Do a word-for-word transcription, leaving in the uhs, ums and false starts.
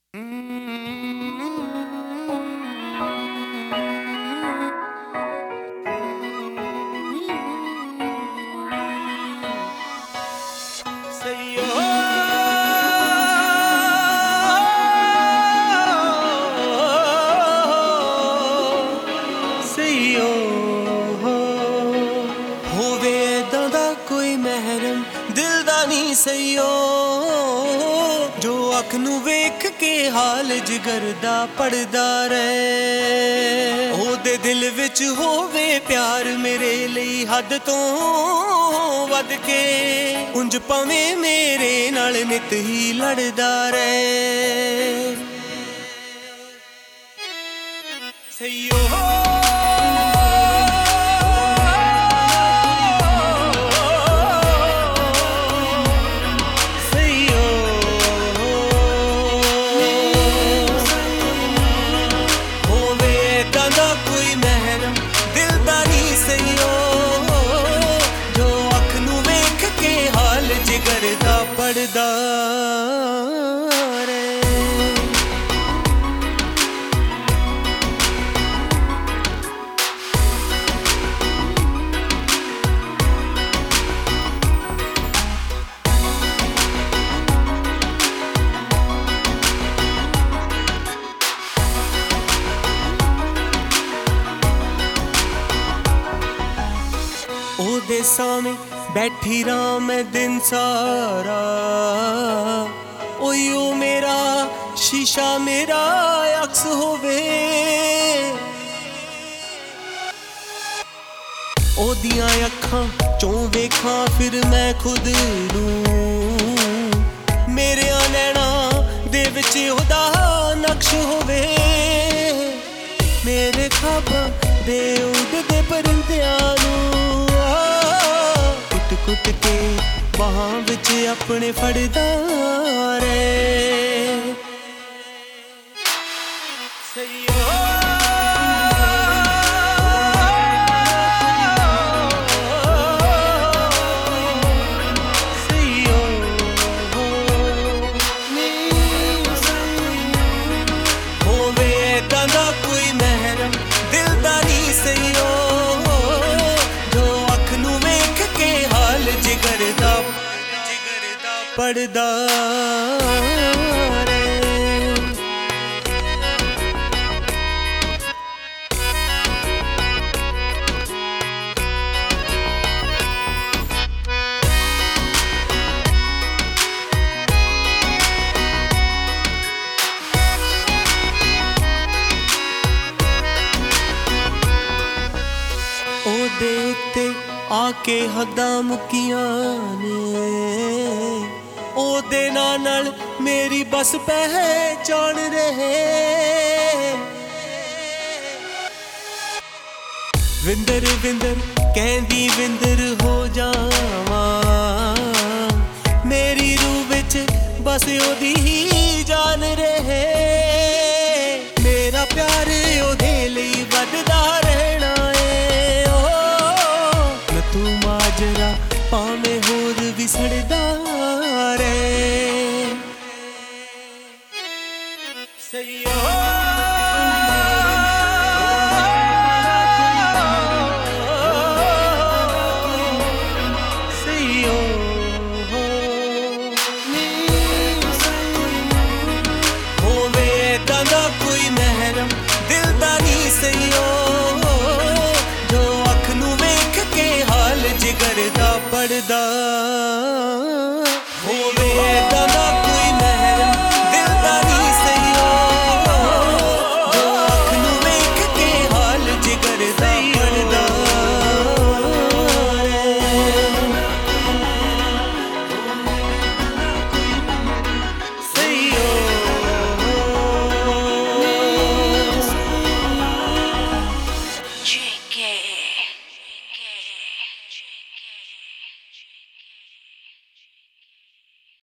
ਸਈਓ ਜੋ ਅੱਖ ਨੂੰ ਵੇਖ ਕੇ ਹਾਲ ਜਿਗਰ ਦਾ ਪੜਦਾ ਰਹੇ ਉਹਦੇ ਦਿਲ ਵਿੱਚ ਹੋਵੇ ਪਿਆਰ ਮੇਰੇ ਲਈ ਹੱਦ ਤੋਂ ਵੱਧ ਕੇ ਉਂਝ ਭਾਵੇਂ ਮੇਰੇ ਨਾਲ ਨਿਤ ਹੀ ਲੜਦਾ ਰਹੇ ਸਈਓ ਪੜਦਾ ਰਹੇ ਉਹਦੇ ਸਾਹਮਣੇ बैठी रहा मैं दिन सारा ओयो मेरा शीशा मेरा अक्स होवे ओदियां अखां चों वेखां फिर मैं खुद नूं मेरे नैना दे विच ओदा नक्श होवे मेरे ख्वाबां दे उड़दे परिंदियां नूं कुट के बाहां विच अपने फड़दा रहे सईयो सईयो होवे ऐदां दा कोई महरम दिल दा नी सईयो जिगर दा जिगर दा पड़दा ओ देखते आके हद्दां मुक्कियां ने ओदे नाल मेरी बस पहचान रहे विंदर विंदर कहंदी विंदर हो जावां मेरी रूह विच बस ओदी ही जान रहे मेरा प्यार ओदे लई वधदा रहना तू माजरा पावे होर भी सड़दा रहे सईयो सईयो होवे ऐदां दा कोई महरम दिल दा नी सईयो जिगर दा पड़दा।